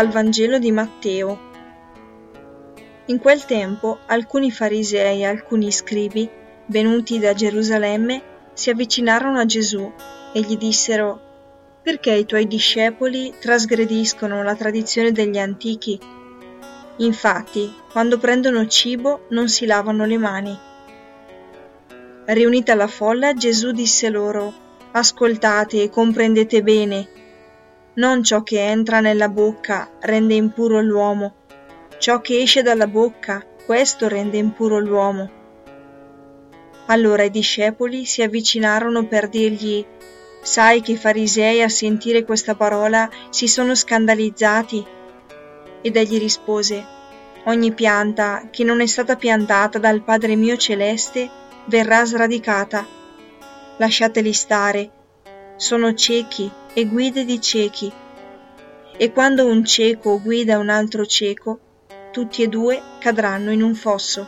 Dal Vangelo di Matteo. In quel tempo alcuni farisei e alcuni scribi, venuti da Gerusalemme, si avvicinarono a Gesù e gli dissero: «Perché i tuoi discepoli trasgrediscono la tradizione degli antichi? Infatti, quando prendono cibo non si lavano le mani». Riunita la folla, Gesù disse loro: «Ascoltate e comprendete bene. Non ciò che entra nella bocca rende impuro l'uomo. Ciò che esce dalla bocca, questo rende impuro l'uomo». Allora i discepoli si avvicinarono per dirgli: «Sai che i farisei a sentire questa parola si sono scandalizzati?» Ed egli rispose: «Ogni pianta che non è stata piantata dal Padre mio celeste verrà sradicata. Lasciateli stare, sono ciechi e guide di ciechi. E quando un cieco guida un altro cieco, tutti e due cadranno in un fosso».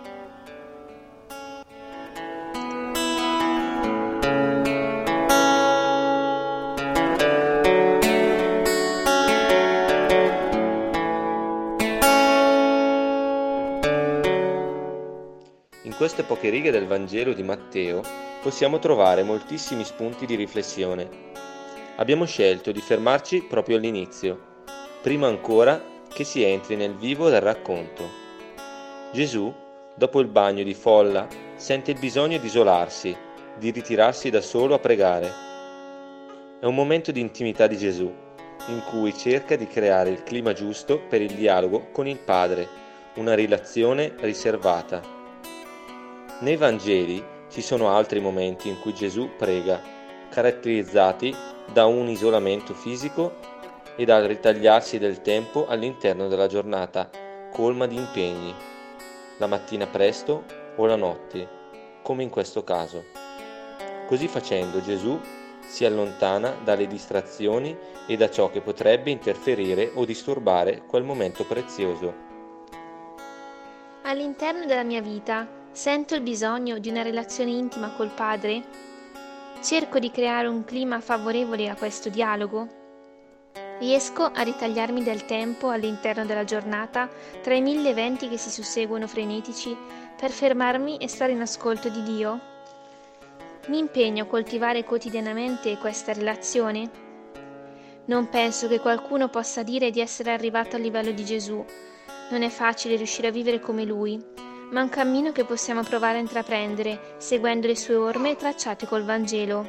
In queste poche righe del Vangelo di Matteo possiamo trovare moltissimi spunti di riflessione. Abbiamo scelto di fermarci proprio all'inizio, prima ancora che si entri nel vivo del racconto. Gesù, dopo il bagno di folla, sente il bisogno di isolarsi, di ritirarsi da solo a pregare. È un momento di intimità di Gesù, in cui cerca di creare il clima giusto per il dialogo con il Padre, una relazione riservata. Nei Vangeli ci sono altri momenti in cui Gesù prega, caratterizzati da un isolamento fisico e dal ritagliarsi del tempo all'interno della giornata, colma di impegni, la mattina presto o la notte, come in questo caso. Così facendo Gesù si allontana dalle distrazioni e da ciò che potrebbe interferire o disturbare quel momento prezioso. All'interno della mia vita sento il bisogno di una relazione intima col Padre? Cerco di creare un clima favorevole a questo dialogo? Riesco a ritagliarmi del tempo all'interno della giornata tra i 1000 eventi che si susseguono frenetici per fermarmi e stare in ascolto di Dio? Mi impegno a coltivare quotidianamente questa relazione? Non penso che qualcuno possa dire di essere arrivato al livello di Gesù. Non è facile riuscire a vivere come Lui, ma è un cammino che possiamo provare a intraprendere, seguendo le sue orme tracciate col Vangelo.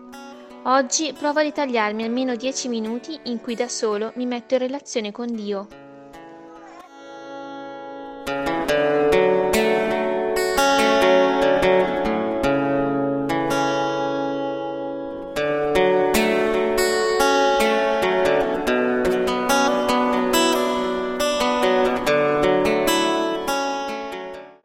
Oggi provo a ritagliarmi almeno 10 minuti in cui da solo mi metto in relazione con Dio.